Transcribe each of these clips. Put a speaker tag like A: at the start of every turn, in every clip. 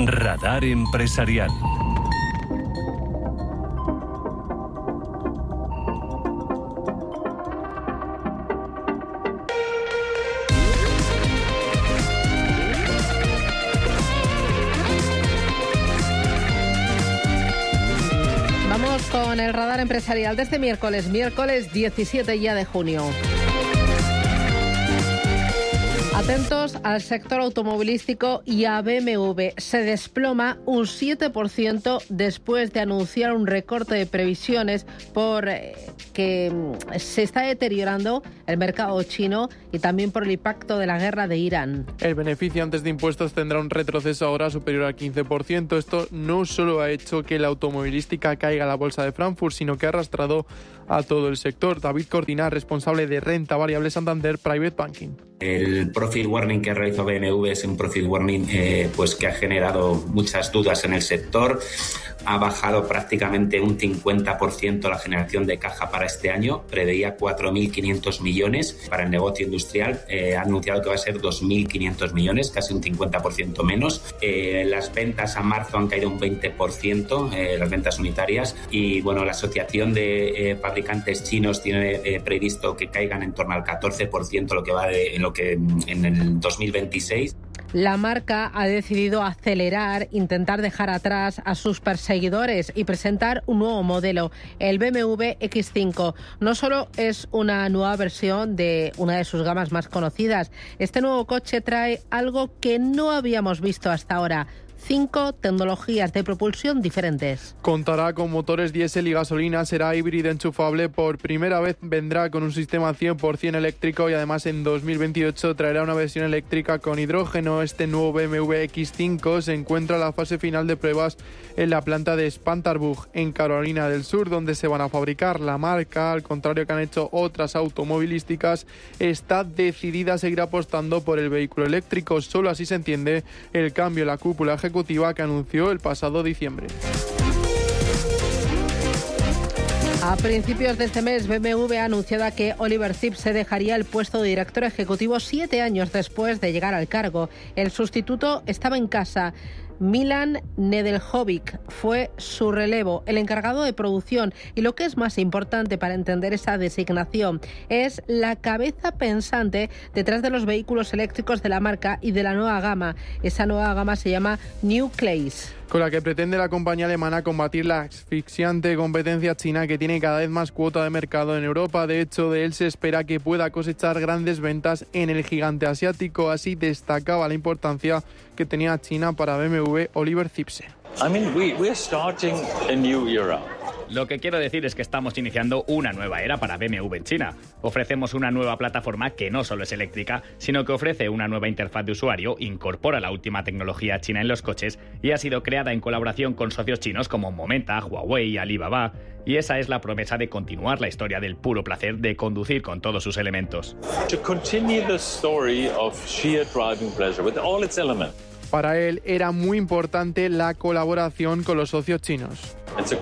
A: Radar Empresarial.
B: Vamos con el radar empresarial de este miércoles 17 ya de junio. Atentos al sector automovilístico y a BMW. Se desploma un 7% después de anunciar un recorte de previsiones por que se está deteriorando el mercado chino y también por el impacto de la guerra de Irán.
C: El beneficio antes de impuestos tendrá un retroceso ahora superior al 15%. Esto no solo ha hecho que la automovilística caiga a la bolsa de Frankfurt, sino que ha arrastrado a todo el sector. David Cortina, responsable de renta variable Santander Private Banking.
D: El profit warning que realizó BMW es un profit warning pues que ha generado muchas dudas en el sector. Ha bajado prácticamente un 50% la generación de caja para este año. Preveía 4.500 millones para el negocio industrial. Ha anunciado que va a ser 2.500 millones, casi un 50% menos. Las ventas a marzo han caído un 20%, las ventas unitarias. Y bueno, la Asociación de Fabricantes Chinos tiene previsto que caigan en torno al 14% lo que va en el 2026.
B: La marca ha decidido intentar dejar atrás a sus perseguidores y presentar un nuevo modelo, el BMW X5. No solo es una nueva versión de una de sus gamas más conocidas, este nuevo coche trae algo que no habíamos visto hasta ahora: 5 tecnologías de propulsión diferentes.
C: Contará con motores diésel y gasolina, será híbrido enchufable, por primera vez vendrá con un sistema 100% eléctrico y además en 2028 traerá una versión eléctrica con hidrógeno. Este nuevo BMW X5 se encuentra en la fase final de pruebas en la planta de Spantarburg, en Carolina del Sur, donde se van a fabricar. La marca, al contrario que han hecho otras automovilísticas, está decidida a seguir apostando por el vehículo eléctrico. Solo así se entiende el cambio en la cúpula ejecutiva que anunció el pasado diciembre.
B: A principios de este mes, BMW ha anunciado que Oliver Zipse dejaría el puesto de director ejecutivo 7 años después de llegar al cargo. El sustituto estaba en casa. Milan Nedeljkovic fue su relevo, el encargado de producción, y lo que es más importante para entender esa designación es la cabeza pensante detrás de los vehículos eléctricos de la marca y de la nueva gama. Esa nueva gama se llama New Class,
C: con la que pretende la compañía alemana combatir la asfixiante competencia china que tiene cada vez más cuota de mercado en Europa. De hecho, de él se espera que pueda cosechar grandes ventas en el gigante asiático. Así destacaba la importancia que tenía China para BMW Oliver Zipse.
E: We're starting a new era.
F: Lo que quiero decir es que estamos iniciando una nueva era para BMW en China. Ofrecemos una nueva plataforma que no solo es eléctrica, sino que ofrece una nueva interfaz de usuario, incorpora la última tecnología china en los coches y ha sido creada en colaboración con socios chinos como Momenta, Huawei y Alibaba. Y esa es la promesa de continuar la historia del puro placer de conducir con todos sus elementos.
E: To continue the story of sheer driving pleasure with all its elements.
C: Para él era muy importante la colaboración con los socios chinos.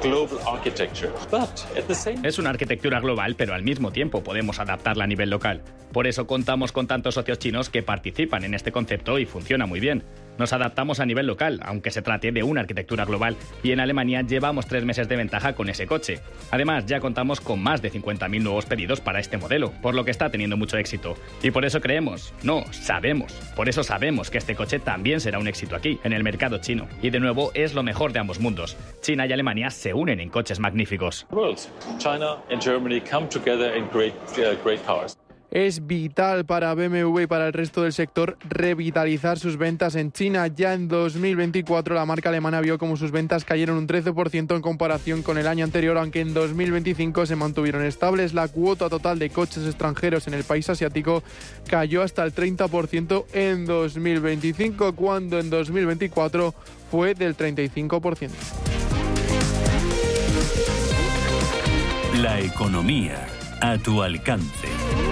F: Es una arquitectura global, pero al mismo tiempo podemos adaptarla a nivel local. Por eso contamos con tantos socios chinos que participan en este concepto y funciona muy bien. Nos adaptamos a nivel local, aunque se trate de una arquitectura global, y en Alemania llevamos 3 meses de ventaja con ese coche. Además, ya contamos con más de 50.000 nuevos pedidos para este modelo, por lo que está teniendo mucho éxito. Y por eso sabemos que este coche también será un éxito aquí, en el mercado chino. Y de nuevo, es lo mejor de ambos mundos. China y Alemania se unen en coches magníficos.
E: China and Germany come together in great cars.
C: Es vital para BMW y para el resto del sector revitalizar sus ventas en China. Ya en 2024 la marca alemana vio como sus ventas cayeron un 13% en comparación con el año anterior, aunque en 2025 se mantuvieron estables. La cuota total de coches extranjeros en el país asiático cayó hasta el 30% en 2025, cuando en 2024 fue del 35%.
A: La economía a tu alcance.